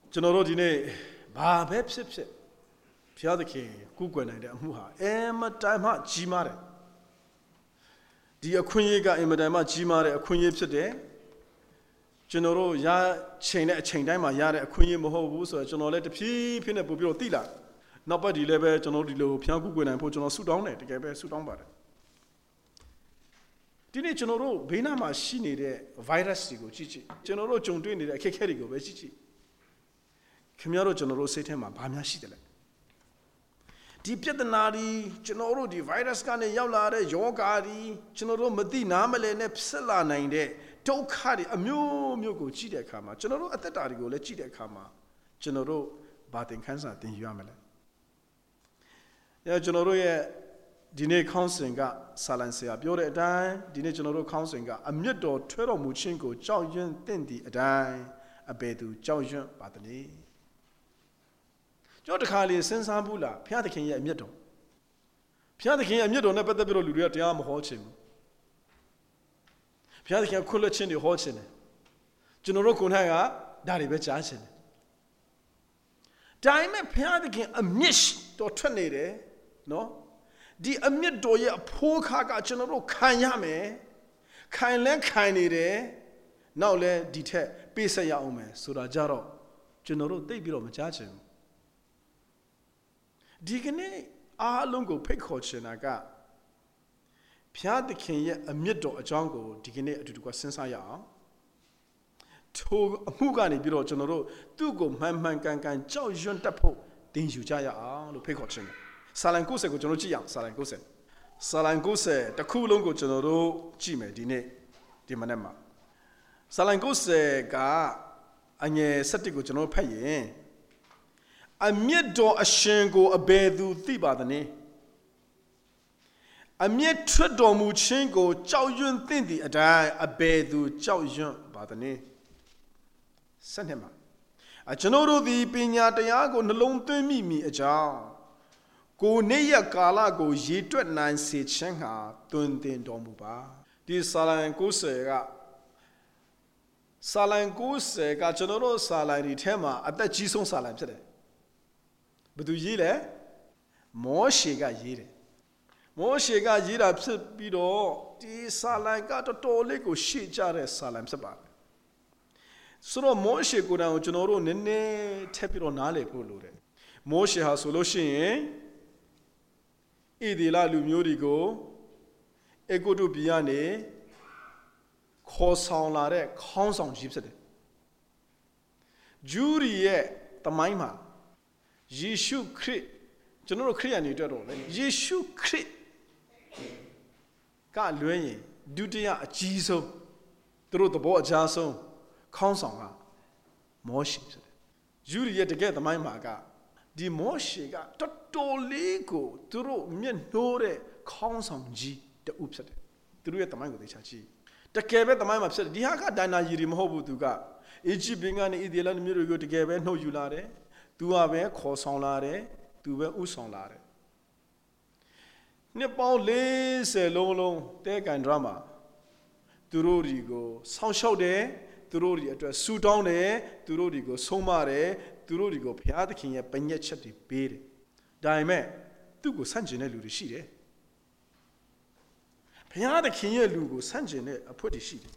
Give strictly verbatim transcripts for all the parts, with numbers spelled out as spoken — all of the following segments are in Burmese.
ကျွန်တော်တို့ဒီနေ့ဘာပဲဖြစ်ဖြစ်ဘုရားသခင်ကူးကွယ်နိုင်တဲ့အမှုဟာအင်မတန်မှကြီးမားတယ်ဒီအခွင့်အရေးကအင်မတန်မှကြီးမားတဲ့အခွင့်အရေးဖြစ်တယ်ကျွန်တော်တို့ရချိန်တဲ့အချိန်တိုင်းမှာရတဲ့အခွင့်အရေးမဟုတ်ဘူးဆိုတော့ကျွန်တော်လည်းတဖြည်းဖြည်းနဲ့ပို့ပြီးတော့သိလာနောက်ပတ်ဒီလည်းပဲကျွန်တော်ဒီလိုဘုရားကူးကွယ်နိုင်ဖို့ကျွန်တော်ဆုတောင်းတယ်တကယ်ပဲဆုတောင်းပါတယ်ဒီနေ့ကျွန်တော်တို့ဘေးနားမှာရှိနေတဲ့ virus တွေကိုကြည့်ကြည့်ကျွန်တော်တို့ကြုံတွေ့နေတဲ့အခက်အခဲတွေကိုပဲကြည့်ကြည့်ခင်ဗျားတို့ကျွန်တော်တို့စိတ်ထဲမှာဘာများရှိတယ်လဲဒီပြဿနာဒီကျွန်တော်တို့ဒီ virus ကနေရောက်လာတဲ့ယောဂါဒီကျွန်တော်တို့မသိနားမလည်နဲ့ဖြစ်လာနိုင်တဲ့ဒုက္ခတွေအမျိုးမျိုးကိုကြည့်တဲ့အခါမှာကျွန်တော်တို့အသက်တာတွေကိုလည်းကြည့်တဲ့အခါမှာကျွန်တော်တို့ဘာသင်ခန်းစာသင်ယူရမလဲအဲကျွန်တော်တို့ရဲ့ဒီနေ့ခေါင်းစဉ်ကဆာလန်ဆရာပြောတဲ့အတိုင်းဒီနေ့ကျွန်တော်တို့ခေါင်းစဉ်ကအမြတ်တော်ထွဲတော်မူခြင်းကိုကြောက်ရွံ့သင့်သည့်အတိုင်းအဘယ်သူကြောက်ရွံ့ပါသနည်းကျွန်တော်တခါလေစဉ်းစားဘူးလားဘုရားသခင်ရဲ့အမြတ်တော်ဘုရားသခင်ရဲ့အမြတ်တော်နဲ့ပတ်သက်ပြီးတော့လူတွေကတရားမဟောချင်ဘူးဘုရားသခင်ခွင့်လွှတ်ခြင်းတွေဟောချင်တယ်ကျွန်တော်တို့ကိုယ်၌ကဒါတွေပဲကြားချင်တယ်ဒါပေမဲ့ဘုရားသခင်အမြတ်တော်ထွက်နေတယ်နော်ဒီအမြတ်တော်ရဲ့အဖိုးခါကကျွန်တော်တို့ခံရမယ်ခံလဲခံနေတယ်နောက်လဲဒီထက်ပေးဆက်ရအောင်မယ်ဆိုတာကြတော့ကျွန်တော်တို့သိပြီးတော့မကြားချင်ဘူးဒီကနေ့အားလုံးကိုဖိတ်ခေါ်ချင်တာကဘုရားသခင်ရဲ့အမြတ်တော်အကြောင်းကိုဒီကနေ့အတူတူကစဉ်းစားရအောင်ထိုအမှုကနေပြီးတော့ကျွန်တော်တို့သူ့ကိုမှန်မှန်ကန်ကန်ကြောက်ရွံ့တတ်ဖို့သင်ယူကြရအောင်လို့ဖိတ်ခေါ်ချင်တယ်ဆာလံကိုယ်ဆက်ကိုကျွန်တော်ကြည့်ရအောင်ဆာလံကိုယ်ဆက်ဆာလံကိုယ်ဆက်တစ်ခုလုံးကိုကျွန်တော်တို့ကြည့်မယ်ဒီနေ့ဒီမနေ့မှာဆာလံကိုယ်ဆက်ကအငယ်၁၁ကိုကျွန်တော်ဖတ်ရင်အမြတ်တော်အရှင်ကိုအဘယ်သူသိပါသနည်းအမြတ်ထွက်တော်မူခြင်းကိုကြောက်ရွံ့သင့်သည့်အတိုင်းအဘယ်သူကြောက်ရွံ့ပါသနည်းဆက်နေမှာအကျွန်တော်တို့သည်ပညာတရားကိုနှလုံးသွင်းမိမိအကြောင်းကိုနေ့ရက်ကာလကိုရေတွက်နိုင်စေခြင်းဟာတွင်တင်တော်မူပါဒီဆာလံကိုယ်ဆယ်ကဆာလံကိုယ်ဆယ်ကကျွန်တော်တို့ဆာလံဒီထဲမှာအသက်ကြီးဆုံးဆာလံဖြစ်တယ်ဘယ်သူရေးလဲမောရှေကရေးတယ်မောရှေကရေးတာဖြစ်ပြီးတော့ဒီဆာလံကတော်တော်လေးကိုရှေ့ကြတဲ့ဆာလံဖြစ်ပါတယ်ဆိုတော့မောရှေကိုယ်တိုင်ကိုကျွန်တော်တို့နည်းနည်းထပ်ပြီးတော့နားလည်ဖို့လိုတယ်မောရှေဟာဆိုလို့ရှိရင်ဣသရေလလူမျိုးတွေကိုအေဂုတုပြည်ကနေခေါ်ဆောင်လာတဲ့ခေါင်းဆောင်ကြီးဖြစ်တယ်ဂျူရီရဲ့တမိုင်းမှာယေရှုခရစ်ကျွန်တော်တို့ခရစ်ယာန်တွေတွေ့တော့လေယေရှုခရစ်ကလွှဲရင်ဒုတိယအကြီးဆုံးသူတို့သဘောအကြားဆုံးခေါင်းဆောင်ကမောရှေဖြစ်တယ်ဂျူရီရဲ့တကယ်သမိုင်းမှာကဒီမောရှေကတော်တော်လေးကိုသူတို့မျက်နှိုးတဲ့ခေါင်းဆောင်ကြီးတူဖြစ်တယ်သူတို့ရဲ့သမိုင်းကိုသိချာကြည့်တကယ်ပဲသမိုင်းမှာဖြစ်တယ်ဒီဟာကဒိုင်နာယီရီမဟုတ်ဘူးသူကအေဂျစ်ဘင်ကနေဣသရေလမျိုးတွေကိုတကယ်ပဲနှုတ်ယူလာတယ်သူကပဲခေါ်ဆောင်လာတယ်သူပဲဥဆောင်လာတယ်နှစ်ပေါင်းလေးဆယ်လုံးလုံးတဲကန်ဒရမာသူတို့တွေကိုဆောင်းလျှောက်တယ်သူတို့တွေအတွက်ဆူတောင်းတယ်သူတို့တွေကိုဆုံးမတယ်သူတို့တွေကိုဘုရားသခင်ရဲ့ပညတ်ချက်တွေပေးတယ်ဒါပေမဲ့သူ့ကိုဆန့်ကျင်တဲ့လူတွေရှိတယ်ဘုရားသခင်ရဲ့လူကိုဆန့်ကျင်တဲ့အဖွက်တွေရှိတယ်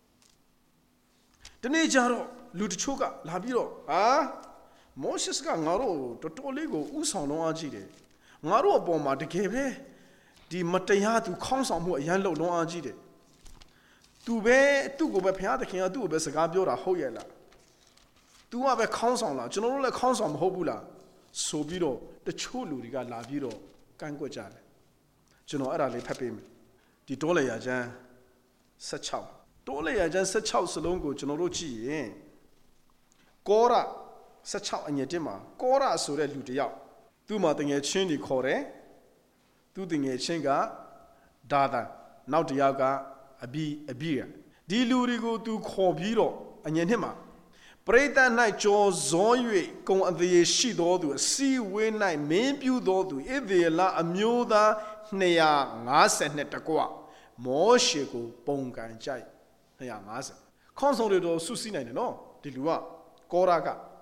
ဒီနေ့ကျတော့လူတချို့ကလာပြီးတော့ဟာမောရှေကငါတို့တော်တော်လေးကိုဥဆောင်လုံးအားကြည့်တယ်ငါတို့အပေါ်မှာတကယ်ပဲဒီမတရားသူခေါင်းဆောင်မှုအရန်လုံလုံးအားကြည့်တယ်သူပဲသူ့ကိုပဲဘုရားသခင်ကသူ့ကိုပဲစကားပြောတာဟုတ်ရဲ့လားသူကပဲခေါင်းဆောင်လားကျွန်တော်တို့လည်းခေါင်းဆောင်မဟုတ်ဘူးလားဆိုပြီးတော့တချို့လူတွေကလာပြီးတော့ကန့်ကွက်ကြတယ်ကျွန်တော်အဲ့ဒါလေးဖတ်ပေးမယ်ဒီတောလေယာကျမ်း၁၆တောလေယာကျမ်း၁၆စလုံးကိုကျွန်တော်တို့ကြည့်ရင်ကောရ၁၆အငယ်တစ်မှာကောရဆိုတဲ့လူတစ်ယောက်သူ့မှာတငယ်ချင်းတွေခေါ်တယ်သူ့တငယ်ချင်းကဒါသန်နောက်တစ်ယောက်ကအဘိအဘိရဒီလူတွေကိုသူခေါ်ပြီးတော့အငယ်နှစ်မှာပရိသတ်၌ကြောဇော၍ကုံအသေးရှိသောသူအစီဝေး၌မင်းပြုသောသူဣသရေလအမျိုးသားနှစ်ရာငါးဆယ်နှစ်တကွမောရှေကိုပုံကန်ကြိုက်နှစ်ရာငါးဆယ်ခေါင်းဆောင်တွေတော့စုစည်းနိုင်တယ်နော်ဒီလူကကောရာက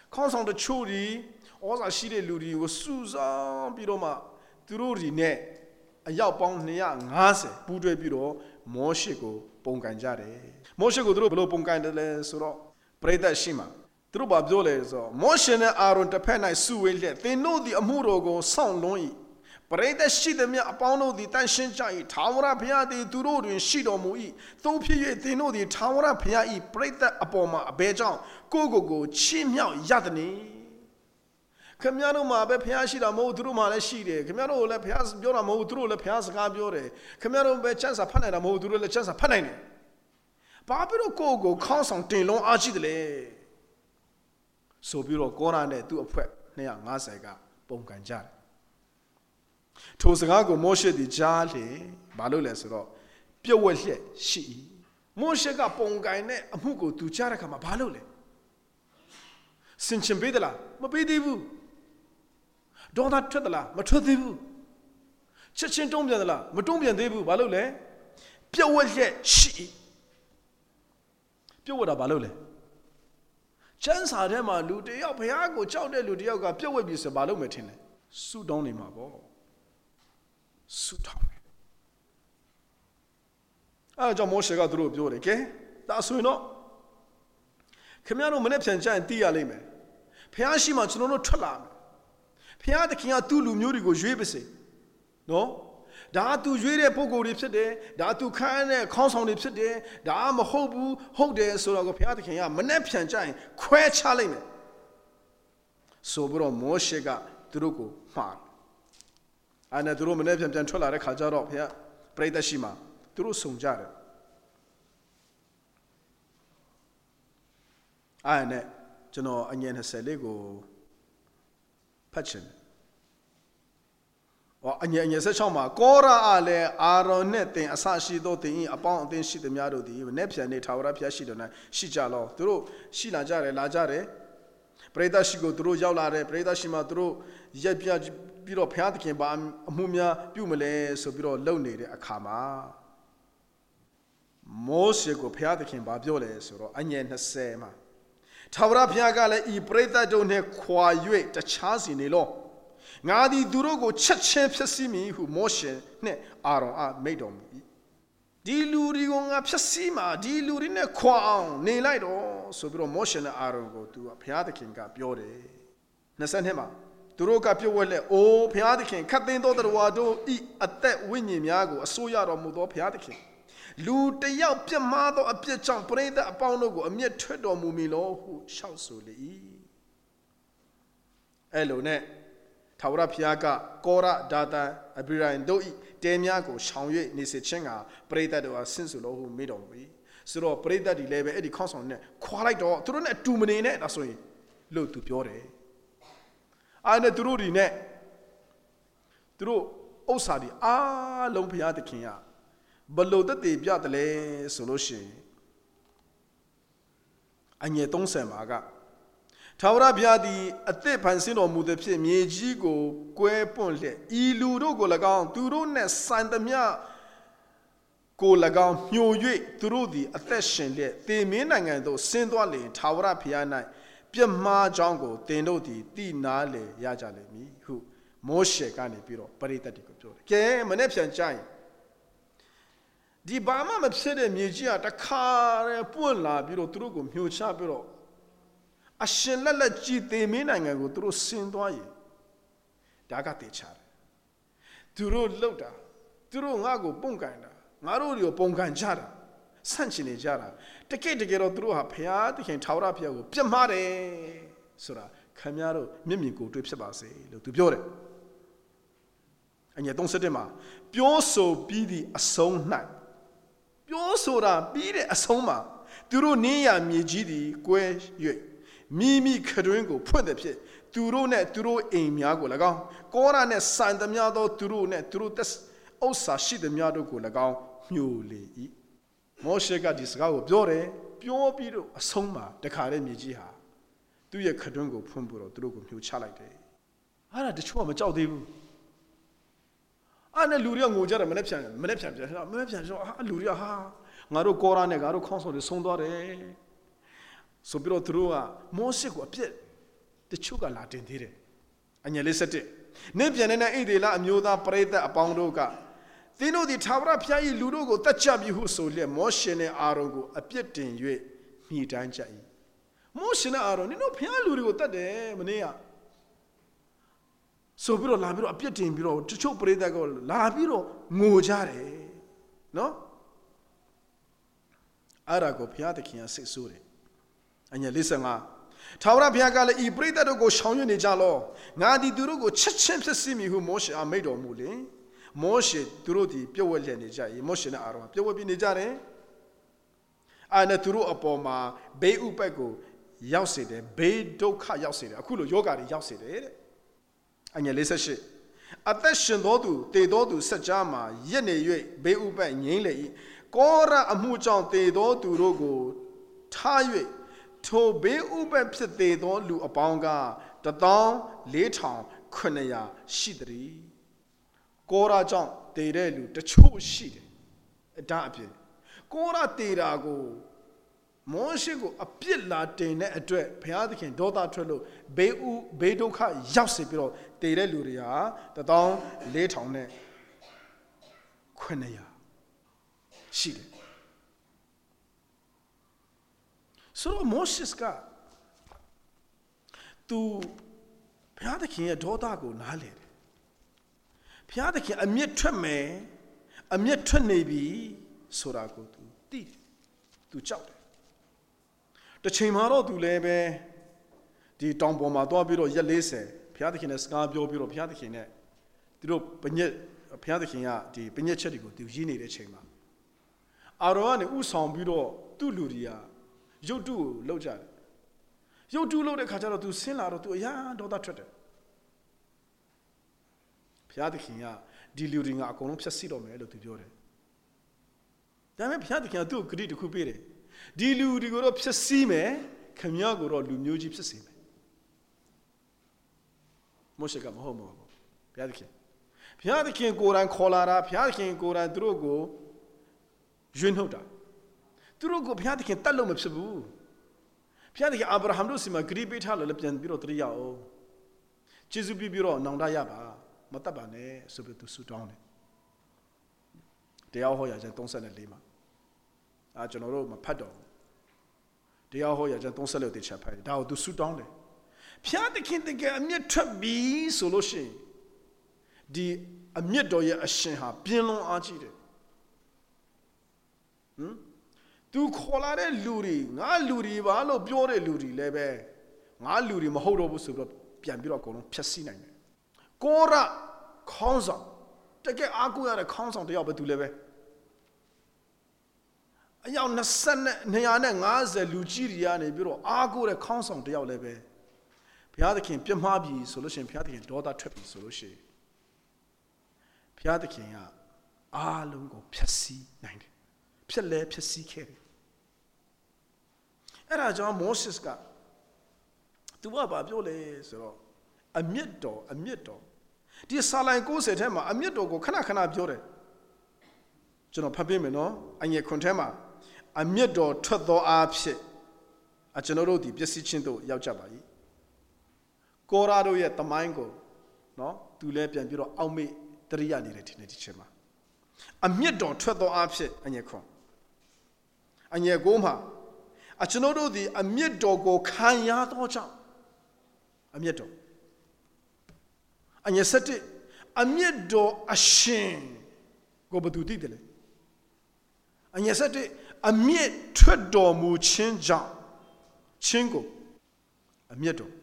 ခေါင်းဆောင်တချို့ဒီဩဇာရှိတဲ့လူတွေကိုစုဆောင်းပြီးတော့မှသူတို့တွေနဲ့အယောက်ပေါင်းနှစ်ရာငါးဆယ်ပူးတွဲပြီးတော့မောရှေကိုပုံကန်ကြတယ်မောရှေကိုသူတို့ဘယ်လိုပုံကန်တယ်လဲဆိုတော့ပရိသတ်ရှိမှာသူတို့ဘာပြောလဲဆိုတော့မောရှေနဲ့အာရွန်တစ်ဖက်၌စုဝေးလျက်သင်တို့သည်အမှုတော်ကိုစောင့်လွှန်း၏ပရိသတ်ရှိသည်မြတ်အပေါင်းတို့သည်တန်ရှင်းကြ၏ထာဝရဘုရားသည်သူတို့တွင်ရှိတော်မူ၏သို့ဖြစ်၍သင်တို့သည်ထာဝရဘုရား၏ပရိသတ်အပေါ်မှာအဘယ်ကြောင့်ကိုယ့်ကိုယ်ကိုချီးမြှောက်ရသနည်းခင်ဗျားတို့မှာပဲဘုရားရှိတာမဟုတ်သူတို့မှာလည်းရှိတယ်ခင်ဗျားတို့လည်းဘုရားပြောတာမဟုတ်သူတို့လည်းဘုရားစကားပြောတယ်ခင်ဗျားတို့ပဲချမ်းစာဖတ်နိုင်တာမဟုတ်သူတို့လည်းချမ်းစာဖတ်နိုင်တယ်ဘာဖြစ်လို့ကိုယ့်ကိုခေါင်းဆောင်တင်လုံးအားရှိတယ်လဲဆိုပြီးတော့ကောရာနဲ့သူ့အဖွဲ့နှစ်ရာငါးဆယ်ကပုံကန်ကြတယ်ထိုစကားကိုမောရှေသည်ကြားလေဘာလို့လဲဆိုတော့ပြုတ်ဝက်လျက်ရှိ၏မောရှေကပုံကန်တဲ့အမှုကိုသူကြားတဲ့အခါမှာဘာလို့လဲစင်ချင်ပေးသလားမပေးသေးဘူးဒေါသထွက်သလားမထွက်သေးဘူးချက်ချင်းတုံးပြန်သလားမတုံးပြန်သေးဘူးဘာလို့လဲပြုတ်ဝက်လျက်ရှိ၏ပြုတ်ဝက်တာဘာလို့လဲကျမ်းစာထဲမှာလူတယောက်ဘုရားကိုကြောက်တဲ့လူတယောက်ကပြုတ်ဝက်ပြီဆိုဘာလို့မထင်လဲဆုတောင်းနေမှာပေါ့ဆုတောင်းတယ်အဲကြောင့်မောရှေကသူတို့ပြောတယ်ကဲဒါဆိုရင်တော့ခင်ဗျားတို့မနေ့ပြန်ကြရင်သိရလိမ့်မယ်ဘုရားရှိမှကျွန်တော်တို့ထွက်လာမယ်ဘုရားသခင်ကသူ့လူမျိုးတွေကိုရွေးပါစေနော်ဒါသူရွေးတဲ့ပုဂ္ဂိုလ်တွေဖြစ်တယ်ဒါသူခန့်တဲ့ခေါင်းဆောင်တွေဖြစ်တယ်ဒါမဟုတ်ဘူးဟုတ်တယ်ဆိုတော့ဘုရားသခင်ကမနေ့ပြန်ကြရင်ခွဲချလိုက်မယ်ဆိုပြီးတော့မောရှေကသူတို့ကိုမှားအဲ့နဲ့သူတို့မနေ့ပြန်ပြန်ထွက်လာတဲ့ခါကျတော့ဘုရားပရိသတ်ရှိမှသူတို့စုံကြတယ်အဲ့နဲ့ကျွန်တော်အငယ်၂၀လေးကိုဖတ်ချင်တယ်။အော်အငယ်အငယ်၁၆မှာကောရာအားလည်းအာရွန်နဲ့တင်အဆရှိသောတင်၏အပေါင်းအသင်းရှိသည်များတို့သည်မနေ့ပြန်နေထာဝရဘုရားရှိတော်၌ရှိကြလောသူတို့ရှိလာကြတယ်လာကြတယ်ပရိသတ်ရှိကိုသူတို့ရောက်လာတယ်ပရိသတ်ရှိမှသူတို့ရက်ပြပြီးတော့ဘုရားသခင်ဘာအမှုများပြုမလဲဆိုပြီးတော့လုပ်နေတဲ့အခါမှာမောရှေကိုဘုရားသခင်ဘာပြောလဲဆိုတော့အငယ်၂၀မှာထာဝရဘုရားကလည်းဤပရိသတ်တို့နှင့်ခွာ၍တခြားစီနေလောငါသည်သူတို့ကိုချက်ချင်းဖျက်ဆီးမည်ဟုမောရှေနှင့်အာရွန်အားမိန့်တော်မူ၏ဒီလူတွေကိုငါဖျက်ဆီးမှာဒီလူတွေနဲ့ခွာအောင်နေလိုက်တော့ဆိုပြီးတော့မောရှေနဲ့အာရွန်ကိုသူကဘုရားသခင်ကပြောတယ်၂၂မှာသူတို့ကပြုတ်ဝဲလက်အိုးဘုရားသခင်ခတ်သိမ်းသောတရားတို့ဤအသက်ဝိညာဉ်များကိုအစိုးရတော်မူသောဘုရားသခင်လူတယောက်ပြတ်မှားသောအပြစ်ကြောင့်ပရိသတ်အပေါင်းတို့ကိုအမျက်ထွက်တော်မူမည်လောဟုရှောက်ဆိုလေ၏အဲ့လိုနဲ့ထာဝရဘုရားကကောရဒါသန်အဘိရိုင်တို့ဤတဲများကိုရှောင်၍နေစေခြင်းကပရိသတ်တို့အားဆင့်ဆိုလို့ဟုမိတော်မူ၏ဆိုတော့ပရိသတ်ဒီလည်းပဲအဲ့ဒီခေါင်းဆောင်နဲ့ခွာလိုက်တော့သူတို့နဲ့အတူမနေနဲ့ဒါဆိုရင်လို့သူပြောတယ်အဲ့နဲ့သူတို့ဒီနဲ့သူတို့ဥစ္စာဒီအားလုံးဘုရားသခင်ကဘလို့တည်ပြတယ်လဲဆိုလို့ရှိရင်အငယ်၃၀မှာကထာဝရဘုရားသည်အသက်ဖန်ဆင်းတော်မူသည်ဖြင့်မြေကြီးကိုကွဲပွန့်လျက်ဤလူတို့ကို၎င်းသူတို့နှင့်ဆိုင်သမျှကို၎င်းညှို့၍သူတို့သည်အသက်ရှင်လျက်သေမင်းနိုင်ငံသို့ဆင်းသွားလျင်ထာဝရဘုရား၌ပြစ်မှားကြောင်းကိုသင်တို့သည်သိနာလေရကြလိမ့်မည်ဟုမောရှေကနေပြီးတော့ပရိသတ်တွေကိုပြောတယ်ကဲမနေ့ပြန်ကြရင်ဒီဘာမှမဖြစ်တဲ့မြေကြီးကတခါတည်းပွင့်လာပြီးတော့သူတို့ကိုမြှိုချပြီးတော့အရှင်လက်လက်ကြည်သေမင်းနိုင်ငံကိုသူတို့ဆင်းသွားရင်ဒါကတေချာတယ်သူတို့လှုပ်တာသူတို့ငါ့ကိုပုံကန်တာငါတို့တွေကိုပုံကန်ကြတာဆန့်ကျင်နေကြတာတကယ်တကယ်တော့သူတို့ဟာဘုရားသခင်ထာဝရဘုရားကိုပြစ်မှားတယ်ဆိုတာခင်ဗျားတို့မျက်မြင်ကိုယ်တွေ့ဖြစ်ပါစေလို့သူပြောတယ်အငယ်၃၁မှာပြောဆိုပြီးသည့်အဆုံး၌ပြောဆိုတာပြီးတဲ့အဆုံးမှာသူတို့နင်းရမြေကြီးသည်ကွဲ၍မိမိခတွင်းကိုဖွင့်သည်ဖြစ်သူတို့နဲ့သူတို့အိမ်များကို၎င်းကောရာနဲ့ဆန်သမျှသောသူတို့နဲ့သူတို့သက်ဥစ္စာရှိသမျှတို့ကို၎င်းညှို့လေ၏မောရှေကဒီစကားကိုပြောတယ်ပြောပြီးတော့အဆုံးမှာတခါတည်းမြေကြီးဟာသူ့ရဲ့ခတွင်းကိုဖွင့်ပြီးတော့သူတို့ကိုညှို့ချလိုက်တယ်အဲ့ဒါတချို့ကမကြောက်သေးဘူးအဲ့နဲ့လူတွေကငိုကြတယ်မနေ့ပြန်မနေ့ပြန်ပြန်မနေ့ပြန်ဆိုအာလူတွေကဟာငါတို့ကောရာနဲ့ငါတို့ခေါင်းဆောင်တွေဆုံးသွားတယ်ဆိုပြီးတော့သူတို့ကမောရှေကိုအပြစ် the chuka Latin theatre. And you listen to Nipiana Idila and Yoda Preta upon Roga. They know the Tavra Piai Ludogo, Tachabi who so le Moshene Arogo, a pietin you meet Anjai. Moshene Aron, you know Pia Ludogo Tade, Manea. So Biro Labiro, a pietin Biro, to show Preta go, Labiro, Mojare. No? Arago Piataki and six suri. And you listen, Tavra Piagala, I Preta to go show you Nijalo. Nadi Durugo, Chachem Simi who Moshe are made of Mule. Moshe Turudi, Pure Lenija, Moshe Aro, Pure Binijare. And a Turu Apoma, Bay Upego, Yauside, Bay Doka Yauside, Akulo Yoga Yauside. And you listen. Attention, Dodu, Te Dodu, Sajama, Yene, Bay Upa, Yele, Gora Amujan, Te Dodu Rogo, Taye, To Bay Upa Pete Don Lu Abanga, the Don, Laytown, Kunaya, Shidri. Gora John, Te Relu, the Chu Shid, a Dapi. Gora Te Rago, Monsigo, a Pilla Dane, a dread, Piadikin, Doda Trello, Bay U, Baydoka, Yasipiro, Te Reluria, the Don, Laytown, Kunaya, Shid. So Moses got to Piadikin, a Doda go, Nale. Piadaki a mere treme, a mere trenebi, Sorago to tea, to chop. The Chimaro to lebe, the Tomboma Dobiro Yalese, Piadakin a Scabio Biro Piadakin, the Penet, Piadakin, the Penecherigo, the Gini de Chema. Aroane Usam Biro, to Luria, you do, Loja. You do load a cataro to Sinaro to Ya, Doda Tretter. Piadikin, deluding a conopsia sido melo to Jore. Damn Piadikin do greedy to Cupere. Deluding or obsessime, Camiago or Lumuji Psime. Mosheka Homo. Piadikin. Piadikin go and Colara, Piadikin go and Drogo, Junhoda. Drogo Piadikin Talum of Sabu. Piadikin Abraham Lucima, Gribit Halapian Biro Triao. Chizubi Biro, Nandayaba. Matabane, Subu to Sudan. They are Hoya Janton Lima. A general Mapado. They are Hoya Janton Salo de Chapel. Thou do Sudan. Pia the king get a mere trap be solution. The a mere doya a shenha, Piano Archie. Hm? Do colare luri, na luri, valo biore luri, lebe. Na luri, mahodo was Piambiro, Piasina. Gora consult. Take a agu at a consult the other to live. A young Nasan Niana as a Lugiria and Bureau agu a consult the other leve. Piadakin, Piamabi solution, Piadakin, daughter tripping solution. Piadakin, ah, lungo, Piasi, nine. Piale, Piasi carry. And I John Moses got to what about your lays or a mid-door, a mid-door. Dear Salah goes at him, a mid-door go, can I can I build it? General Papimino, and ye contema, a mid-door, Tudor Apse, a general di Piasichindo, Yajabai. Corado yet the mango, no, to let and bureau, I'll make three anni chema. A mid-door, Tudor Apse, and ye con. And ye goma, a general di a mid-door go, can ya doja. A mid-door. And you said it, a mere door a shame. Go but do diddle. And you said it, a mere tread door mu change. Chingo. A mere door.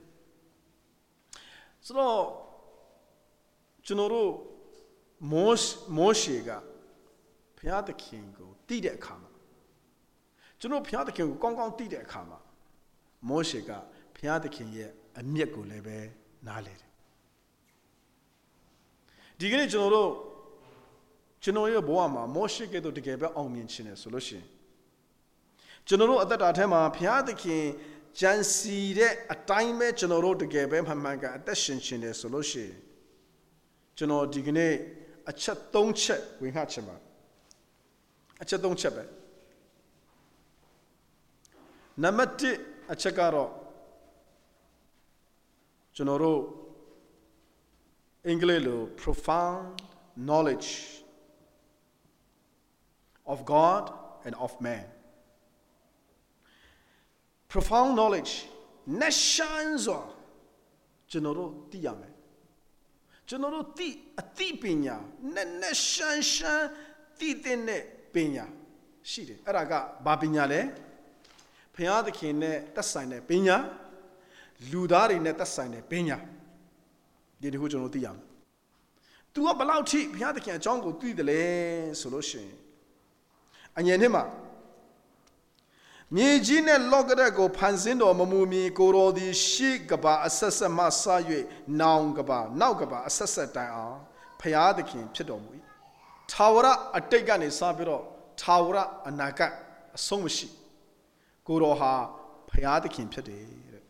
So, General Moshega, Piata Kingo, did it come. General Piata Kingo, Gong Gong did it come. Moshega, Piata King, a mere go lebe, naled. Digini General General Boama, Moshe get to give on mention solution. General at that time, Piataki, Jansi, a time general to give him Hamanga attention in solution. General Digini, a chat don't check with Hatchema. A chat don't check. Namati, a checkaro. ကျွန်တော်တို့အင်္ဂလိပ်လို profound knowledge of God and of man profound knowledge နဲ့ရှင်းစွာကျွန်တော်တို့သိရမယ်ကျွန်တော်တို့သိအသိပညာနဲ့နဲ့ရှင်းရှင်းသိတဲ့ပညာရှိတယ်အဲ့ဒါကဘာပညာလဲဘုရားသခင်နဲ့သက်ဆိုင်တဲ့ပညာလူသားတွေနဲ့သက်ဆိုင်တဲ့ပညာဒီတခုကျွန်တော်သိရမယ်။ तू ကဘယ်လောက်ထိဘုရားသခင်အကြောင်းကိုသိတယ်လဲဆိုလို့ရှိရင်အငယ်နှစ်မှာမြေကြီးနဲ့လောကရက်ကိုဖန်ဆင်းတော်မမူမီကိုတော်သည်ရှိကဘာအဆက်ဆက်မှစ၍နောင်ကဘာနောက်ကဘာအဆက်ဆက်တိုင်အောင်ဘုရားသခင်ဖြစ်တော်မူ၏။ထာဝရအတိတ်ကနေစပြီးတော့ထာဝရအနာဂတ်အဆုံးမရှိကိုတော်ဟာဘုရားသခင်ဖြစ်တယ်တဲ့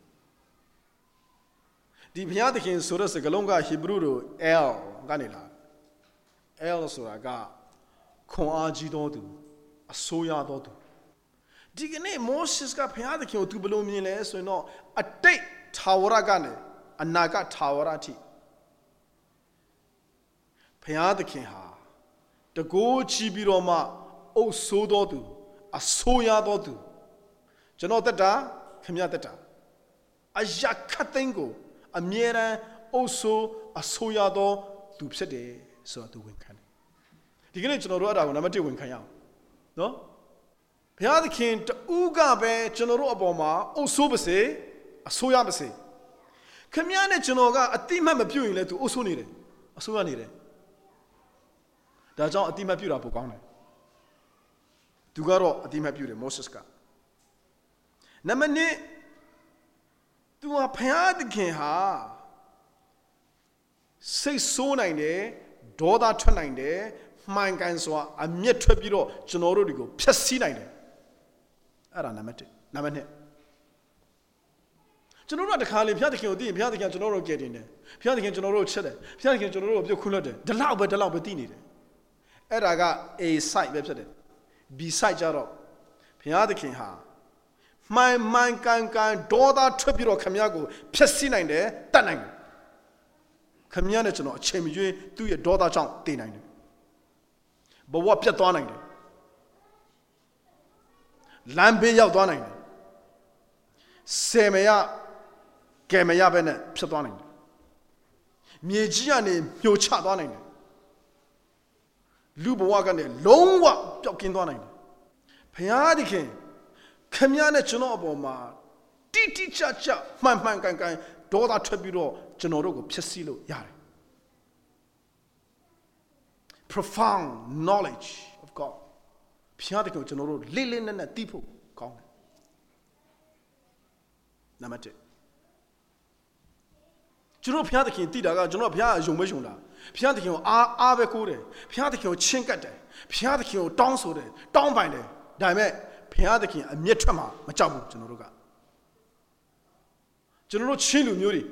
ဒီဘုရားသခင်ဆိုတဲ့စကားလုံးကဟေဘရုလို L ကနေလာ L ဆိုတာကခွန်အားကြီးတော်သူအစိုးရတော်သူဒီကနေ့မောရှေကဘုရားသခင်ကိုသူဘယ်လိုမြင်လဲဆိုရင်တော့အတိတ်ထာဝရကနေအနာဂတ်ထာဝရအထိဘုရားသခင်ဟာတကိုးချီပြီးတော့မှအုပ်ဆိုးတော်သူအစိုးရတော်သူကျွန်တော်တက်တာခင်ဗျာတက်တာအယခတ်သိန်းကိုအမြဲတမ်းအုပ်ဆိုးအစိုးရတော်သူဖြစ်တယ်ဆိုတော့သူဝန်ခံတယ်ဒီကနေ့ကျွန်တော်တို့အဲ့ဒါကိုနံပါတ်တစ်ဝန်ခံရအောင်နော်ဘုရားသခင်တူကပဲကျွန်တော်တို့အပေါ်မှာအုပ်ဆိုးပါစေအဆိုးရပါစေခင်ဗျားနဲ့ကျွန်တော်ကအတိမတ်မပြုတ်ရင်လည်းသူအုပ်ဆိုးနေတယ်အဆိုးရနေတယ်ဒါကြောင့်အတိမတ်ပြုတာပိုကောင်းတယ်သူကတော့အတိမတ်ပြုတယ်မောဆက်စ်ကနံပါတ်နှစ်သူကဘုရားသခင်ဟာစိတ်ဆိုးနိုင်တယ်ဒေါသထွက်နိုင်တယ်မှန်ကန်စွာအမျက်ထွက်ပြီးတော့ကျွန်တော်တို့တွေကိုဖျက်ဆီးနိုင်တယ်အဲ့ဒါနံပါတ်1နံပါတ်2ကျွန်တော်တို့တခါလေဘုရားသခင်ကိုသိရင်ဘုရားသခင်ကျွန်တော်တို့ကယ်တင်တယ်ဘုရားသခင်ကျွန်တော်တို့ချက်တယ်ဘုရားသခင်ကျွန်တော်တို့ကိုပြုတ်ခွလွတ်တယ်ဒီလောက်ပဲဒီလောက်ပဲသိနေတယ်အဲ့ဒါက A side ပဲဖြစ်တယ် B side ကြတော့ဘုရားသခင်ဟာမှန်မှန်ကန်ကန်ဒေါသထွက်ပြီးတော့ခမည်းကိုဖျက်ဆီးနိုင်တယ်တတ်နိုင်တယ်ခမည်းနဲ့ကျွန်တော်အချိန်မရွေးသူ့ရဲ့ဒေါသကြောင့်တည်နိုင်တယ်ဘဝပြတ်သွားနိုင်တယ်လမ်းဘေးရောက်သွားနိုင်တယ်ဆေမရကဲမရပဲနဲ့ဖြစ်သွားနိုင်တယ်မြေကြီးကနေမြှိုချသွားနိုင်တယ်လူဘဝကနေလုံးဝပျောက်ကင်းသွားနိုင်တယ်ဘုရားသခင်ခမည်းနဲ့ကျွန်တော်အပေါ်မှာတိတိကျကျမှန်မှန်ကန်ကန်ဒေါသထွက်ပြီးတော့ကျွန်တော်တို့ကိုဖျက်ဆီးလို့ရတယ် profound knowledge of God ဘုရားသခင်ကိုကျွန်တော်တို့လေးလေးနက်နက်သိဖို့ကောင်းတယ်နံပါတ်1ကျွန်တော်ဘုရားသခင်သိတာကကျွန်တော်ဘုရားအယုံပဲယုံတာဘုရားသခင်ကိုအားအားပဲကိုးတယ်ဘုရားသခင်ကိုချင့်ကပ်တယ်ဘုရားသခင်ကိုတောင်းဆိုတယ်တောင်းပန်တယ်ဒါပေမဲ့ဘုရားသခင်အမျက်ထွက်မှာမကြောက်ဘူးကျွန်တော်တို့ကကျွန်တော်တို့ချင်းလူမျိုးတွေ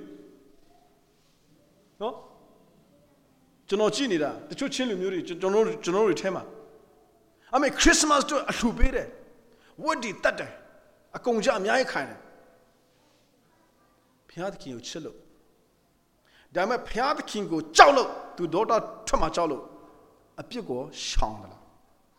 နော်ကျွန်တော်ကြည့်နေတာတချို့ချင်းလူမျိုးတွေကျွန်တော်တို့ကျွန်တော်တို့ထဲမှာအမေခရစ်မတ်တို့အလှူပေးတယ်ဝတ်ဒီတတ်တယ်အကုန်ကြအများကြီးခိုင်းတယ်ဘုရားသခင်ကိုချစ်လို့ဒါပေမဲ့ဘုရားသခင်ကိုကြောက်လို့သူဒေါတာထွက်မှာကြောက်လို့အပြစ်ကိုရှောင်တယ်လား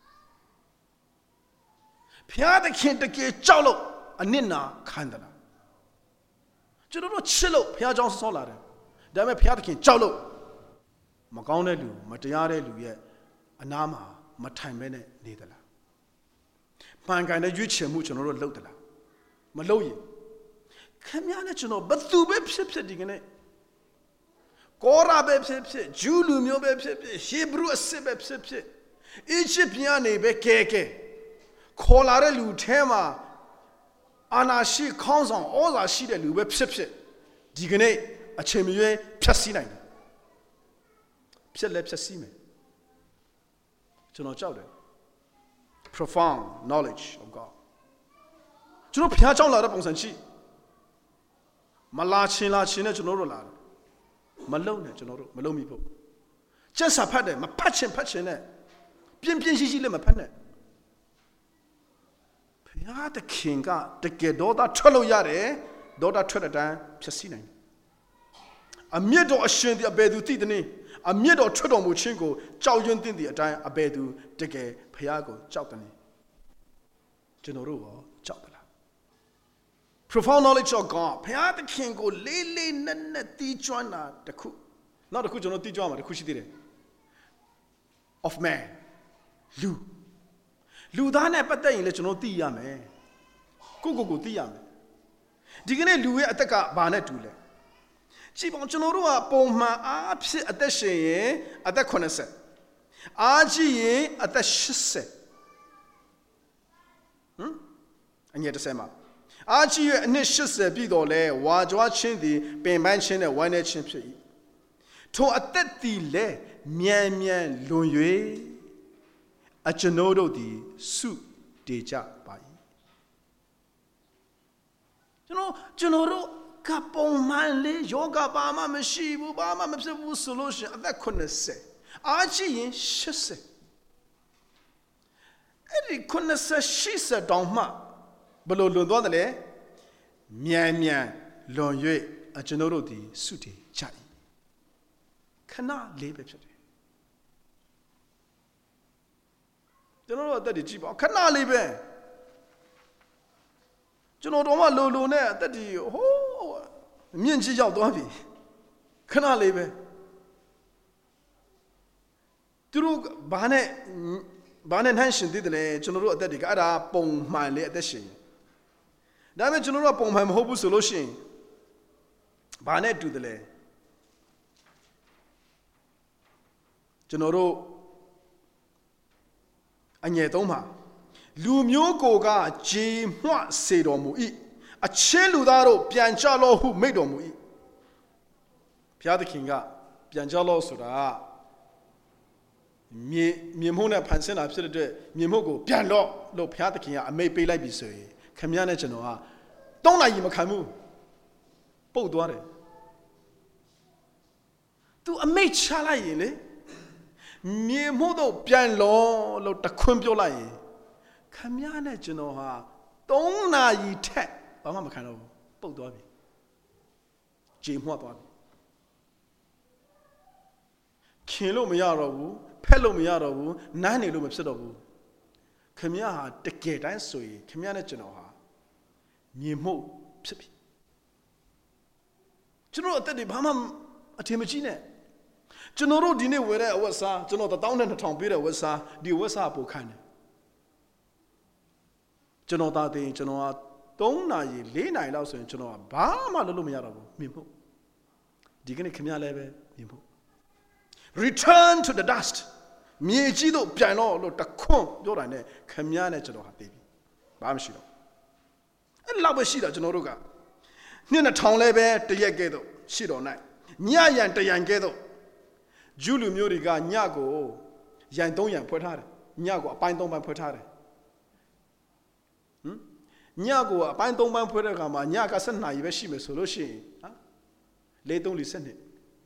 ဘုရားသခင်တကယ်ကြောက်လို့အနစ်နာခံတယ်လားကျွန်တော်တို့ချစ်လို့ဘုရားကြောင့်ဆောလာတယ်ဒါပေမဲ့ဘုရားသခင်ကြောက်လို့မကောင်းတဲ့လူမတရားတဲ့လူရဲ့အနာမှာမထိုင်မဲနဲ့နေသလားမှန်ကန်တဲ့ရွေးချယ်မှုကျွန်တော်တို့လုပ်သလားမလုပ်ရင်ခင်ဗျားနဲ့ကျွန်တော်ဘသူပဲဖြစ်ဖြစ်ဒီကနေ့ကောရာပဲဖြစ်ဖြစ်ဂျူးလူမျိုးပဲဖြစ်ဖြစ်ဟေဘရုအစစ်ပဲဖြစ်ဖြစ်အီဂျစ်ပြန်နေပဲကဲကဲခေါ်လာတဲ့လူထဲမှာအာနာရှိခေါင်းဆောင်ဩဇာရှိတဲ့လူပဲဖြစ်ဖြစ်ဒီကနေ့အချိန်မရွေးဖြတ်စည်းနိုင်တယ်ဖြစ်လဲဖြတ်စည်းမယ်ကျွန်တော်ကြောက်တယ် profound knowledge of God ကျွန်တော်ဘုရားကြောင့်လာတဲ့ပုံစံရှိမလာချင်းလာချင်းနဲ့ကျွန်တော်တို့လာတယ်မလုံနဲ့ကျွန်တော်တို့မလုံမိဖို့ကျက်စာဖတ်တယ်မဖတ်ချင်းဖတ်ချင်းနဲ့ပြင်းပြင်းရှိရှိလည်းမဖတ်နဲ့ဘုရားသခင်ကတကယ်ဒေါသထွက်လို့ရတယ်ဒေါသထွက်တဲ့အတိုင်းဖြတ်စည်းနိုင်တယ်အမျက်တော်အရှင်သည်အဘယ်သူသိသနည်းအမျက်တော်ထွက်တော်မူခြင်းကိုကြောက်ရွံ့သင့်သည့်အတိုင်းအဘယ်သူတကယ်ဖျားကိုကြောက်သနည်းကျွန်တော်တို့ရောကြောက်သလား profound knowledge of God ဖျားသခင်ကိုလေးလေးနက်နက်သိကျွမ်းတာတခုနောက်တစ်ခုကျွန်တော်သိကျွမ်းမှာတခုရှိသေးတယ် of man လူလူသားနဲ့ပတ်သက်ရင်လည်းကျွန်တော်သိရမယ်ကိုကိုကိုသိရမယ်ဒီကနေ့လူရဲ့အသက်ကဘာနဲ့တူလဲကြည့်ပါဦးကျွန်တော်တို့ကပုံမှန်အားဖြင့်အသက်ရှင်ရင်အသက်eightyအားကြီးရင်အသက်eightyဟမ်အငယ်တစ်ဆယ်မှာအားကြီးရဲ့အနှစ်eightyပြည့်တော်လဲဝါကြွားခြင်းသည်ပင်ပန်းခြင်းနဲ့ဝိုင်းနေခြင်းဖြစ်၏ထိုအသက်သည်လဲမြန်မြန်လွန်၍အကျွန်ုပ်တို့သည်စုတည်ကြပါ၏ကျွန်တော်ကျွန်တော်တို့ကပုံမှန်လေယောဂဘာမှမရှိဘူးဘာမှမဖြစ်ဘူးဆိုလို့ရှိရင်အသက်eightyအားကြီးရင်eightyအဲ့ဒီeightyတောင်မှဘယ်လိုလွန်သွားတယ်လဲမြန်မြန်လွန်၍အကျွန်ုပ်တို့သည်စုတည်ကြ၏ခဏလေးပဲဖြစ်တယ်ကျွန်တော်တို့အသက်တွေကြည့်ပါခဏလေးပဲကျွန်တော်တို့မှလိုလိုနဲ့အသက်တွေဟိုးမြင့်ကြီးရောက်သွားပြီခဏလေးပဲသူတို့ဘာနဲ့ဘာနဲ့နှိုင်းရှင်သေးတယ်လဲကျွန်တော်တို့အသက်တွေကအဲ့ဒါပုံမှန်လေအသက်ရှင်ဒါပေမဲ့ကျွန်တော်တို့ကပုံမှန်မဟုတ်ဘူးဆိုလို့ရှိရင်ဘာနဲ့တူတယ်လဲကျွန်တော်တို့အငယ်သုံးပါလူမျိုးကိုကဂျေမွစေတော်မူ၏အချင်းလူသားတို့ပြန်ကြလောဟုမိန့်တော်မူ၏ဘုရားသခင်ကပြန်ကြလောဆိုတာမြေမြေမှုန့်နဲ့ဖန်ဆင်းတာဖြစ်တဲ့အတွက်မြေမှုန့်ကိုပြန်လော့လို့ဘုရားသခင်ကအမိန့်ပေးလိုက်ပြီဆိုရင်ခမည်းနဲ့ကျွန်တော်ကသုံးနာရီမခံဘူးပုတ်သွားတယ်သူအမိန့်ချလိုက်ရင်လေမြေမှုန့်တို့ပြန်လောလို့တခွန်းပြောလိုက်ရင်ခမည်းနဲ့ကျွန်တော်ဟာသုံးနာရီထက်ဘာမှမခံတော့ဘူးပုတ်သွားပြီဂျေမွှတ်သွားပြီခင်လို့မရတော့ဘူးဖက်လို့မရတော့ဘူးနန်းနေလို့မဖြစ်တော့ဘူးခမည်းဟာတကယ်တိုင်းဆိုရင်ခမည်းနဲ့ကျွန်တော်ဟာမြေမှုန့်ဖြစ်ပြီကျွန်တော်အသက်တွေဘာမှအထင်မကြီးနဲ့ကျွန်တော်တို့ဒီနေ့ဝယ်တဲ့အဝတ်စားကျွန်တော်တစ်သောင်းနဲ့နှစ်ထောင်ပေးတဲ့ဝတ်စားဒီဝတ်စားပိုခံတယ်ကျွန်တော်သားသိရင်ကျွန်တော်ကသုံးနာရီလေးနာရီလောက်ဆိုရင်ကျွန်တော်ကဘာမှလုပ်လို့မရတော့ဘူးမြင်ဖို့ဒီကနေ့ခင်ဗျားလည်းပဲမြင်ဖို့ return to the dust မြေကြီးတို့ပြန်တော့လို့တခွန်းပြောတာနဲ့ခင်ဗျားနဲ့ကျွန်တော်ဟာသိပြီဘာမှမရှိတော့အဲ့လောက်ပဲရှိတာကျွန်တော်တို့ကနှစ်နှစ်ထောင်လည်းပဲတရက်ကဲတော့ရှိတော်နိုင်ညရန်တရန်ကဲတော့ဂျူးလူမျိုးတွေကညကိုရန်သုံးရန်ဖွဲ့ထားတယ်ညကိုအပိုင်းသုံးပိုင်းဖွဲ့ထားတယ်ဟမ်ညကိုအပိုင်းသုံးပိုင်းဖွဲ့တဲ့အခါမှာညကsevenနာရီပဲရှိမယ်ဆိုလို့ရှိရင်ဟာလေးသုံးလေးseven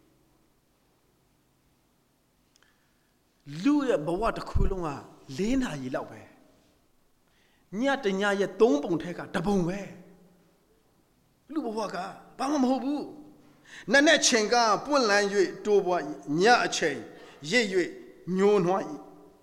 လူရဲ့ဘဝတစ်ခုလုံးက၄နာရီလောက်ပဲညတညရဲ့သုံးပုံထက်ကတပုံပဲလူဘဝကဘာမှမဟုတ်ဘူးနက်နဲ့ချိန်ကပွင့်လန်း၍တိုးပွားညအချိန်ရစ်၍ညှိုးနှွား၏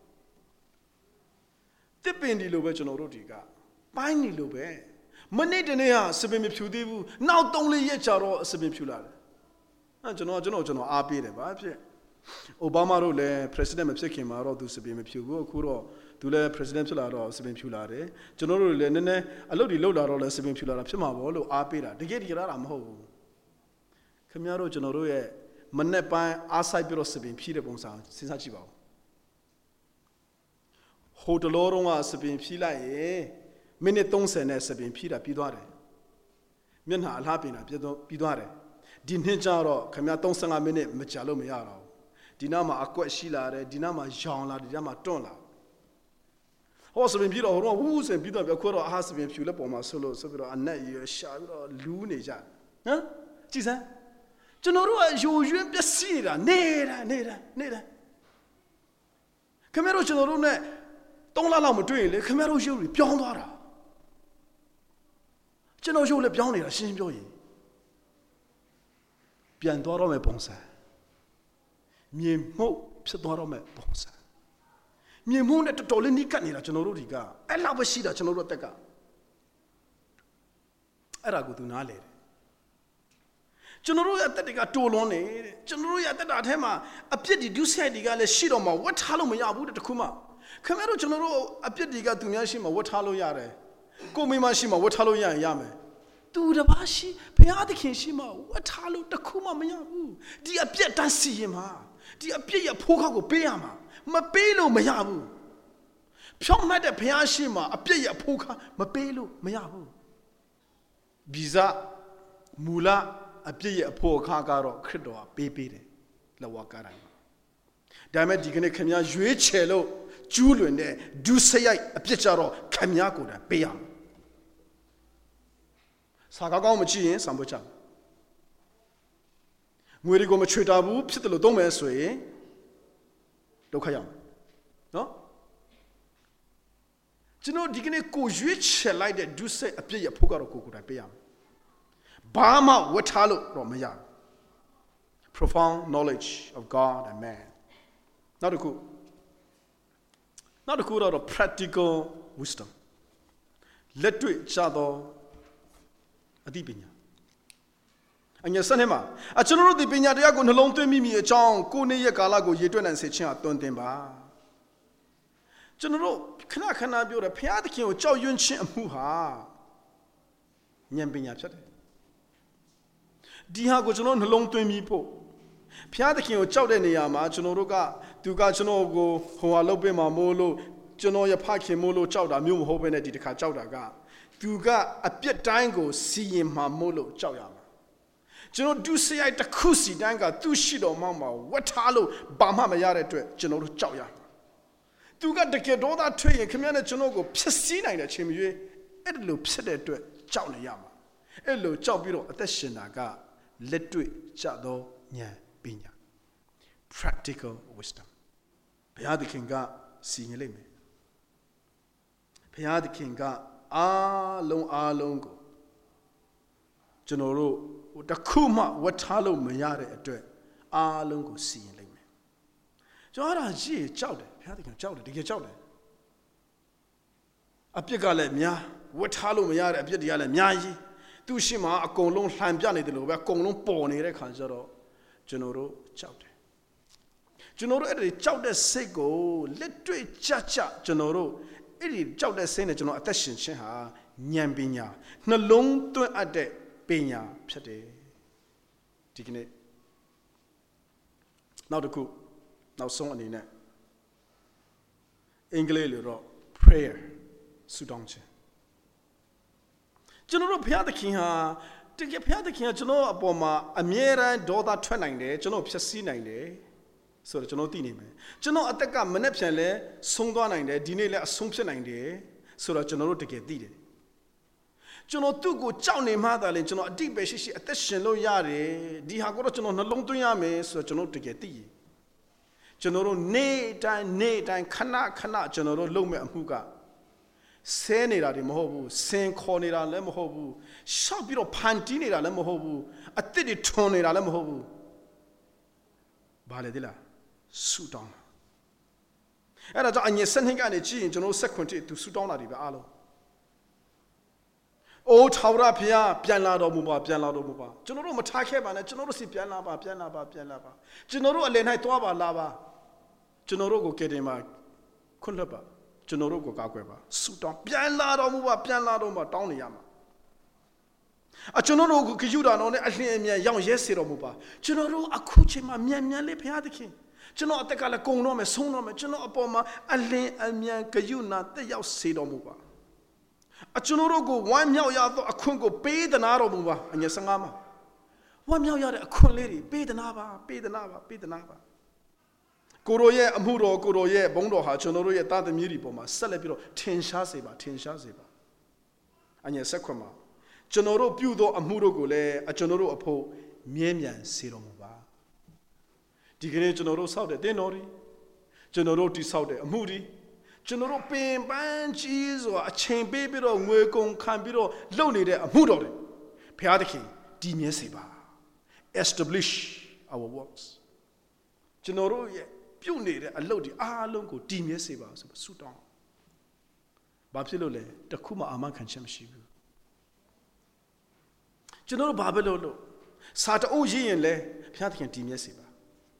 တစ်ပင်ဒီလိုပဲကျွန်တော်တို့ဒီကပိုင်းနေလို့ပဲမနေ့တနေ့ဟာစပင်မဖြူသေးဘူးနောက်သုံးလေးရက်ကြာတော့စပင်ဖြူလာတယ်အဲကျွန်တော်ကျွန်တော်ကျွန်တော်အားပေးတယ်ဗာဖြစ်အိုဘားမားတို့လည်း president မဖြစ်ခင်မှာတော့သူစပင်မဖြူဘူးအခုတော့သူလည်း president ဖြစ်လာတော့စပင်ဖြူလာတယ်ကျွန်တော်တို့လည်းနည်းနည်းအလုပ်တွေလုပ်လာတော့လည်းစပင်ဖြူလာတာဖြစ်မှာပေါ့လို့အားပေးတာတကယ်တကယ်လားမဟုတ်ဘူးခင်ဗျားတို့ကျွန်တော်တို့ရဲ့မနေ့ပိုင်းအားဆိုင်ပြီးတော့စပင်ဖြီးတဲ့ပုံစံစဉ်းစားကြည့်ပါဦးဟိုတလောတော့ကစပင်ဖြီးလိုက်ရင်မိနစ်thirtyနဲ့စပင်ဖြီးတာပြီးသွားတယ်မျက်နှာအလားပင်တာပြီးတော့ပြီးသွားတယ်ဒီနှစ်ကျတော့ခင်ဗျားthirty-fiveမိနစ်မကြာလို့မရတော့ဘူးဒီနားမှာအကွက်ရှိလာတယ်ဒီနားမှာရောင်လာဒီနားမှာတွန့်လာဟောစပင်ဖြီးတော့ဟိုတော့ဝူးစင်ပြီးတော့ပြောခွတော့အားစပင်ဖြူလက်ပေါ်မှာဆိုလို့ဆိုပြီးတော့အနက်ရရှာပြီးတော့လူးနေကြဟမ်ကြည်စမ်းကျွန်တော်တို့ကယိုယွင်းပျက်စီးနေတာနေတာနေတာနေတာခင်ဗျားတို့ကျွန်တော်တို့ ਨੇ သုံးလလောက်မတွေ့ရင်လေခင်ဗျားတို့ရုပ်တွေပြောင်းသွားတာကျွန်တော်ရုပ်လည်းပြောင်းနေတာရှင်းပြောရင်ပြန်သွားတော့မယ်ပုံစံမြေမှုတ်ဖြစ်သွားတော့မယ်ပုံစံမြေမှုန့်နဲ့တော်တော်လေးနီးကပ်နေတာကျွန်တော်တို့ဒီကအဲ့လောက်ပဲရှိတာကျွန်တော်တို့အသက်ကအဲ့ဒါကိုသူနားလေတယ်ကျွန်တော်တို့ရဲ့အသက်တွေကတိုးလွန်နေတယ်ကျွန်တော်တို့ရဲ့အသက်တာအထဲမှာအပြစ်တွေဒုစရိုက်တွေကလည်းရှိတော့မှဝတ်ထားလို့မရဘူးတခုမှခင်ဗျားတို့ကျွန်တော်တို့အပြစ်တွေကသူများရှိမှဝတ်ထားလို့ရတယ်ကိုမိမရှိမှဝတ်ထားလို့ရရင်ရမယ်သူတပါးရှိဘုရားသခင်ရှိမှဝတ်ထားလို့တခုမှမရဘူးဒီအပြစ်တန်းစီရင်မှာဒီအပြစ်ရဲ့ဖိုးခောက်ကိုပေးရမှာမပေးလို့မရဘူးဖြောင်းမှတ်တဲ့ဘုရားရှိမှအပြစ်ရဲ့ဖိုးခောက်မပေးလို့မရဘူးဗီဇမူလအပြစ်ရဲ့အဖို့အခါကတော့ခရစ်တော်ကပေးပေးတယ်လဝကတိုင်းမှာဒါပေမဲ့ဒီကနေ့ခင်ဗျားရွေးချယ်လို့ကျူးလွန်တဲ့ဒုစရိုက်အပြစ်ကြတော့ခင်ဗျားကိုယ်တိုင်ပေးရမယ်စာကောင်းမကြည့်ရင်စံပေါ်ချငွေတွေကိုမချွေတာဘူးဖြစ်တယ်လို့သုံးမယ်ဆိုရင်ဒုက္ခရောက်နော်ကျွန်တော်ဒီကနေ့ကိုရွေးချယ်လိုက်တဲ့ဒုစရိုက်အပြစ်ရဲ့ဖို့ကတော့ကိုယ်ကိုယ်တိုင်ပေးရမယ်ဘာမှဝတ်ထားလို့တော့မရဘူး profound knowledge of God and man နောက်တစ်ခုနောက်တစ်ခုတော့ practical wisdom လက်တွေ့ကြသောအသိပညာအငယ်စနေမှာအကျွန်တော်တို့ဒီပညာတရားကိုနှလုံးသွင်းမိမိအကြောင်းကိုနေ့ရက်ကာလကိုရေတွက်နိုင်စေခြင်းအသွန်သင်ပါကျွန်တော်တို့ခဏခဏပြောတယ်ဘုရားသခင်ကိုကြောက်ရွံ့ခြင်းအမှုဟာဉာဏ်ပညာဖြစ်တယ်ဒီဟာကိုကျွန်တော်နှလုံးသွင်းပြီးဖို့ဘုရားသခင်ကိုကြောက်တဲ့နေရာမှာကျွန်တော်တို့ကသူကကျွန်တော်ကိုဟိုဟာလုပ်ပေးမှာမို့လို့ကျွန်တော်ရဖခင်မို့လို့ကြောက်တာမျိုးမဟုတ်ဘဲနဲ့ဒီတစ်ခါကြောက်တာကသူကအပြစ်တိုင်းကိုစီရင်မှာမို့လို့ကြောက်ရမှာကျွန်တော်ဒုစရိုက်တစ်ခုစီတိုင်းကသူ့ရှိတော်မှမှာဝတ်ထားလို့ဘာမှမရတဲ့အတွက်ကျွန်တော်တို့ကြောက်ရမှာသူကတကယ်တော့ထွက်ရင်ခင်ဗျားနဲ့ကျွန်တော်ကိုဖြစ်စည်းနိုင်တဲ့ချိန်မျိုးအဲ့လိုဖြစ်တဲ့အတွက်ကြောက်နေရမှာအဲ့လိုကြောက်ပြီးတော့အသက်ရှင်တာကလက်တွေ့ကြသောဉာဏ်ပညာ practical wisdom ဘုရားသခင်ကစီရင်လိမ့်မယ်ဘုရားသခင်ကအားလုံးအားလုံးကိုကျွန်တော်တို့တခုမှဝတ်ထားလို့မရတဲ့အတွက်အားလုံးကိုစီရင်လိမ့်မယ်ကျွန်တော်အဲ့ဒါကြီးကြောက်တယ်ဘုရားသခင်ကြောက်တယ်တကယ်ကြောက်တယ်အပြစ်ကလည်းများဝတ်ထားလို့မရတဲ့အပြစ်တွေကလည်းအများကြီးသူရှိမှအကုန်လုံးလှန်ပြနေတယ်လို့ပဲအကုန်လုံးပေါ်နေတဲ့ခါကျတော့ကျွန်တော်တို့ကြောက်တယ်ကျွန်တော်တို့အဲ့ဒီကြောက်တဲ့စိတ်ကိုလက်တွေ့ကြကြကျွန်တော်တို့အဲ့ဒီကြောက်တဲ့စိတ်နဲ့ကျွန်တော်အသက်ရှင်ခြင်းဟာဉာဏ်ပညာနှလုံးသွင်းအပ်တဲ့ပညာဖြစ်တယ်ဒီကနေ့နောက်တစ်ခုနောက်ဆုံးအနေနဲ့အင်္ဂလိပ်လိုတော့ prayer ဆုတောင်းခြင်းကျွန်တော်တို့ဘုရားသခင်ဟာတကယ်ဘုရားသခင်ကကျွန်တော်အပေါ်မှာအမြဲတမ်းဒေါသထွက်နိုင်တယ်ကျွန်တော်ဖြည့်ဆည်းနိုင်တယ်ဆိုတော့ကျွန်တော်သိနေမယ်ကျွန်တော်အသက်ကမနဲ့ပြန်လဲဆုံးသွားနိုင်တယ်ဒီနေ့လဲအဆုံးဖြစ်နိုင်တယ်ဆိုတော့ကျွန်တော်တို့တကယ်သိတယ်ကျွန်တော်သူ့ကိုကြောက်နေမှသာလေကျွန်တော်အတိတ်ပဲရှိရှိအသက်ရှင်လို့ရတယ်ဒီဟာကိုတော့ကျွန်တော်နှလုံးသွင်းရမယ်ဆိုတော့ကျွန်တော်တကယ်သိရင်ကျွန်တော်တို့နေ့တိုင်းနေ့တိုင်းခဏခဏကျွန်တော်တို့လုပ်မဲ့အမှုကဆဲနေတာတွေမဟုတ်ဘူးစင်ခေါ်နေတာလည်းမဟုတ်ဘူးရှောက်ပြီးတော့ဖန်တီးနေတာလည်းမဟုတ်ဘူးအသစ်တွေထွန်နေတာလည်းမဟုတ်ဘူးဘာလဲဒီလားဆူတောင်းအဲ့ဒါကြောင့်အငယ်စနစ်ကနေကြည့်ရင်ကျွန်တော်ဆက်ခွန်တိသူဆူတောင်းတာတွေပဲအားလုံးအိုးထာဝရဘုရားပြန်လာတော်မူပါပြန်လာတော်မူပါကျွန်တော်တို့မထားခဲ့ပါနဲ့ကျွန်တော်တို့စီပြန်လာပါပြန်လာပါပြန်လာပါကျွန်တော်တို့အလယ်၌သွားပါလာပါကျွန်တော်တို့ကိုကယ်တင်ပါခွင့်လွှတ်ပါကျွန်တော်တို့ကိုကောက်ွယ်ပါဆူတောင်းပြန်လာတော်မူပါပြန်လာတော်မူပါတောင်းနေရမှာအကျွန်တော်တို့ကိုကြည့်တာတော့နဲ့အလင်းအမြန်ရောင်ရဲစေတော်မူပါကျွန်တော်တို့အခုချိန်မှာမြန်မြန်လေးဘုရားသခင်ကျွန်တော်အသက်ကလည်းကုံတော့မယ်ဆုံးတော့မယ်ကျွန်တော်အပေါ်မှာအလင်းအမြန်ဂယုဏတက်ရောက်စေတော်မူပါအကျွန်တော်တို့ကိုဝမ်းမြောက်ရသောအခွင့်ကိုပေးသနာတော်မူပါအငယ်ဆယ်ငါးမှာဝမ်းမြောက်ရတဲ့အခွင့်လေးတွေပေးသနာပါပေးသနာပါပေးသနာပါကိုရိုရဲ့အမှုတော်ကိုရိုရဲ့ဘုန်းတော်ဟာကျွန်တော်တို့ရဲ့သားသမီးတွေပေါ်မှာဆက်လက်ပြီးတော့ထင်ရှားစေပါထင်ရှားစေပါအငယ်ဆက်ခွမှာကျွန်တော်တို့ပြုသောအမှုတို့ကိုလည်းအကျွန်တော်တို့အဖို့မြဲမြံစေတော်မူပါဒီကနေ့ကျွန်တော်တို့စောက်တဲ့တင်းတော်တွေကျွန်တော်တို့တိစောက်တဲ့အမှုတွေကျွန်တော်တို့ပင်ပန်းကြီးစွာအချိန်ပေးပြီးတော့ငွေကုန်ခံပြီးတော့လုပ်နေတဲ့အမှုတော်တွေဘုရားသခင်တည်မြဲစေပါ establish our works ကျွန်တော်တို့ရဲ့ပြုတ်နေတဲ့အလုပ်တွေအားလုံးကိုတည်မြဲစေပါဆိုဆုတောင်းဘာဖြစ်လို့လဲတခုမှအာမခံချက်မရှိဘူးကျွန်တော်တို့ဘာပဲလုပ်လို့စာတအုပ်ရေးရင်လဲဘုရားသခင်တည်မြဲစေပါ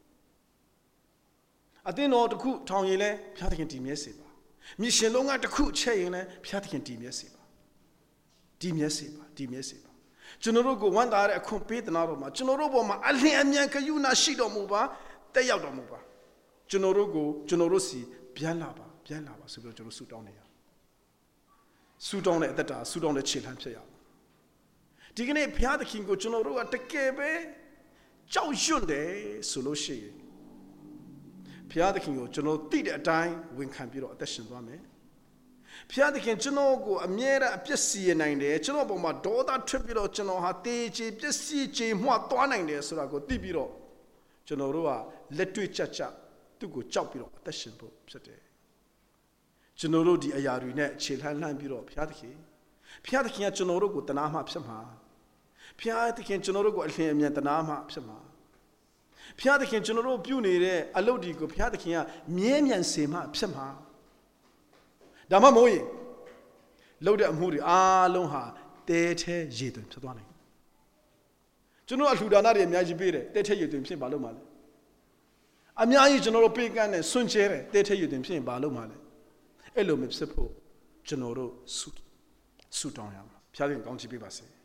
အသင်းတော်တစ်ခုထောင်ရင်လဲဘုရားသခင်တည်မြဲစေပါမြရှင်လုံးကတစ်ခုချက်ရင်လဲဘုရားသခင်တည်မြဲစေပါတည်မြဲစေပါတည်မြဲစေပါကျွန်တော်တို့ကိုဝန်တာတဲ့အခွင့်ပေးသနာတော်မှာကျွန်တော်တို့ပေါ်မှာအလင်းအမြန်ဂရုဏာရှိတော်မူပါတက်ရောက်တော်မူပါကျွန်တော်တို့ကိုကျွန်တော်တို့စီပြန်လာပါပြန်လာပါဆိုပြီးတော့ကျွန်တော်ဆုတောင်းနေရဆုတောင်းတဲ့အသက်တာဆုတောင်းတဲ့ခြေလှမ်းဖြစ်ရအောင်ဒီကနေ့ဘုရားသခင်ကိုကျွန်တော်တို့ကတကယ်ပဲကြောက်ရွံ့တယ်ဆိုလို့ရှိရင်ဘုရားသခင်ကိုကျွန်တော်သိတဲ့အတိုင်းဝန်ခံပြီးတော့အသက်ရှင်သွားမယ်ဘုရားသခင်ကျွန်တော်ကိုအမြဲတမ်းအပြစ်စီရင်နိုင်တယ်ကျွန်တော်ပေါ်မှာဒေါသထွက်ပြီးတော့ကျွန်တော်ဟာတေးချေပြစ်စီချေမှွသွားနိုင်တယ်ဆိုတာကိုသိပြီးတော့ကျွန်တော်တို့ကလက်တွေ့ကြကြသူ့ကိုကြောက်ပြီးတော့အသက်ရှင်ဖို့ဖြစ်တယ်ကျွန်တော်တို့ဒီအရာတွေနဲ့ခြေလှမ်းလှမ်းပြီးတော့ဘုရားသခင်ဘုရားသခင်ကကျွန်တော်တို့ကိုတနာမှဖြစ်မှာဘုရားသခင်ကျွန်တော်တို့ကိုအလင်းအမြန်တနာမှဖြစ်မှာဘုရားသခင်ကျွန်တော်တို့ပြုနေတဲ့အလုပ်ဒီကိုဘုရားသခင်ကမြဲမြံစေမှဖြစ်မှာဒါမှမဟုတ်ရင်လုပ်တဲ့အမှုတွေအားလုံးဟာတဲထဲရေသွင်းဖြစ်သွားနိုင်ကျွန်တော်အလှူဒါနတွေအများကြီးပေးတယ်တဲထဲရေသွင်းဖြစ်ဘာလို့မှလဲအများကြီးကျွန်တော်တို့ပေးကမ်းတယ်စွန့်ချဲတယ်တဲထဲရေသွင်းဖြစ်ရင်ဘာလို့မှလဲအဲ့လိုမဖြစ်ဖို့ကျွန်တော်တို့ဆုဆုတောင်းရမှာဘုရားသခင်ကောင်းချီးပေးပါစေ